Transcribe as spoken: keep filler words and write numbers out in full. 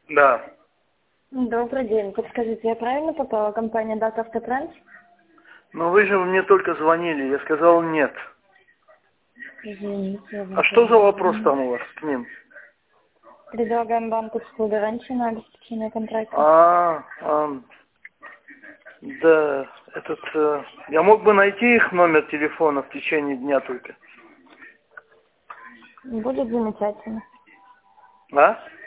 Да. Добрый день. Подскажите, я правильно попала? Компания Дата Автотранс? Но вы же мне только звонили, я сказал нет. Извините, я А вам что за вопрос перезвоню. там у вас к ним? Предлагаем банковскую гарантию на обеспечение контракта. А, а, да, этот, э, я мог бы найти их номер телефона в течение дня только. Будет замечательно. А?